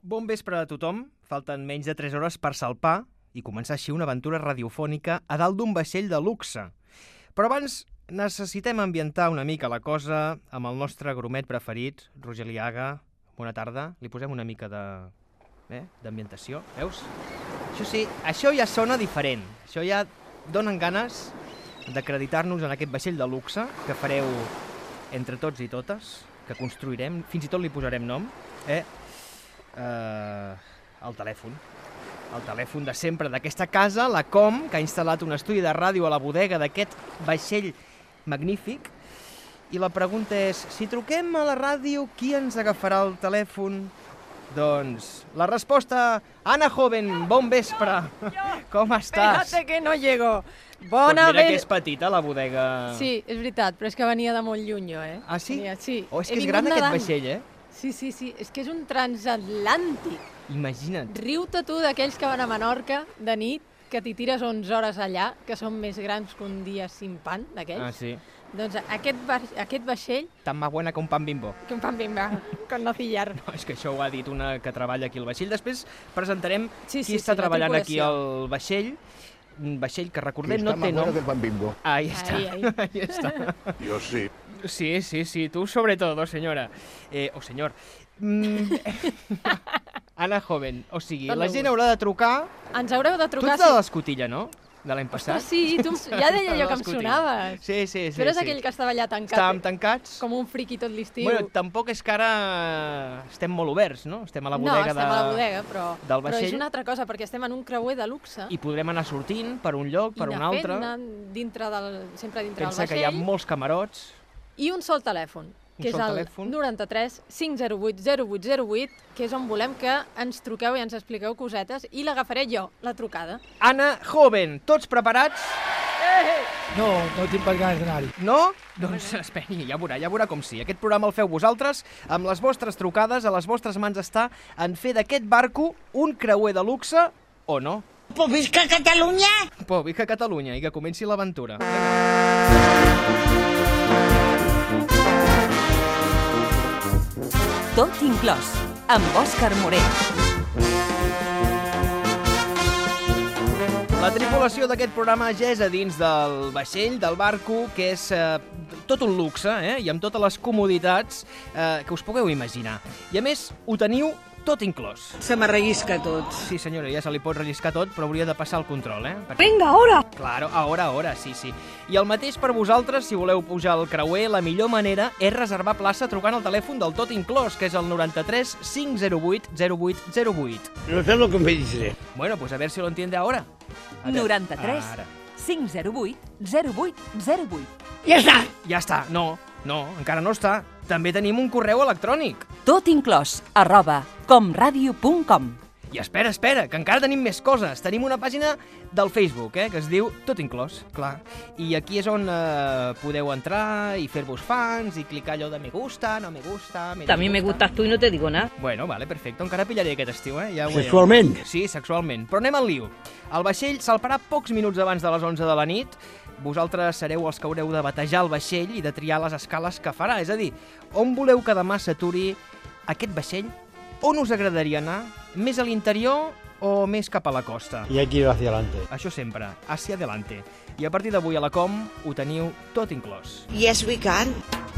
Bon vespre a tothom. Falten menys de 3 hores per salpar i començar així una aventura radiofònica a dalt d'un vaixell de luxe. Però abans necessitem ambientar una mica la cosa amb el nostre grumet preferit, Roger Liaga. Bona tarda. Li posem una mica d'ambientació. Veus? Això sí, això ja sona diferent. Això ja donen ganes d'acreditar-nos en aquest vaixell de luxe que fareu entre tots i totes, que construirem, fins i tot li posarem nom, el telèfon de sempre d'aquesta casa, la Com, que ha instal·lat un estudi de ràdio a la bodega d'aquest vaixell magnífic. I la pregunta és, si truquem a la ràdio, qui ens agafarà el telèfon? Doncs la resposta, Ana Joven, bon vespre. Com estàs? Espérate que no llego. Doncs mira que és petita la bodega. Sí, és veritat, però és que venia de molt lluny, Ah, sí? Sí. Oh, és que és gran aquest vaixell, Sí, és que és un transatlàntic. Imagina't. Riu-te tu d'aquells que van a Menorca de nit, que t'hi tires 11 hores allà, que són més grans que un dia sin pan, d'aquells. Ah, sí. Doncs aquest vaixell... Tan más buena que un pan Bimbo. Que un pan Bimbo, con nocillar. No, és que això ho ha dit una que treballa aquí al vaixell. Després presentarem qui està la treballant aquí tripulació. al vaixell. Un vaixell que recordem no té nom. Bueno que el pan Bimbo. Ahí está. Ahí está. Yo sí. Sí, tú sobre todo, senyora. O senyor. Ana Joven, o sigui, la gent haurà de trucar... Ens haureu de Tu trucar... ets de l'escotilla, no? De l'any passat? Sí, ja deia jo que em sonaves. Sí. Tu eres aquell que estava allà tancat. Estàvem tancats. Com un friqui tot l'estiu. Bueno, tampoc és que ara estem molt oberts, no? Estem a la bodega, estem a la bodega, del vaixell. Però és una altra cosa, perquè estem en un creuer de luxe. I podrem anar sortint per un lloc, per un altre. I sempre dintre del Pensa vaixell. que hi ha molts camarots. I un sol telèfon, que és el 93 508 0808, que és on volem que ens truqueu i ens expliqueu cosetes, i l'agafaré jo, la trucada. Ana Joven, tots preparats? No tinc pas ganes d'anar-hi. No? Doncs esperi, ja veurà com sí. Aquest programa el feu vosaltres, amb les vostres trucades, a les vostres mans està en fer d'aquest barco un creuer de luxe o no. Pues visca Catalunya! Pues visca Catalunya i que comenci l'aventura. Tot inclòs, amb Òscar Morell. La tripulació d'aquest programa ja és a dins del vaixell, del barco, que és tot un luxe, i amb totes les comoditats que us pugueu imaginar. I a més, ho teniu tot inclòs. Se me rellisca tot. Sí, senyora, ja se li pot relliscar tot, però hauria de passar el control, Vinga, ahora! Claro, ahora, sí. I el mateix per vosaltres, si voleu pujar al creuer, la millor manera és reservar plaça trucant al telèfon del tot inclòs, que és el 93 508 0808. No sé lo que me dice. Bueno, pues a ver si lo entiende ahora. 93 508 0808. Ja està! Ja està, no, encara no està. També tenim un correu electrònic. Tot inclòs, @comradio.com. I espera, que encara tenim més coses. Tenim una pàgina del Facebook, que es diu Tot Inclòs, clar. I aquí és on podeu entrar i fer-vos fans i clicar allò de me gusta, no me gusta... A mí me gustas tú y no te digo nada. Bueno, vale, perfecte. Encara pillaré aquest estiu, Ja ho veiem. Sexualment? Sí, sexualment. Però anem al lío. El vaixell salparà pocs minuts abans de les 11 de la nit. Vosaltres sereu els que haureu de batejar el vaixell i de triar les escales que farà. És a dir, on voleu que demà s'aturi aquest vaixell? On us agradaria anar? Més a l'interior o més cap a la costa? Y hay que ir hacia adelante. Això sempre, hacia adelante. I a partir d'avui a la Com ho teniu tot inclòs. Yes, we can.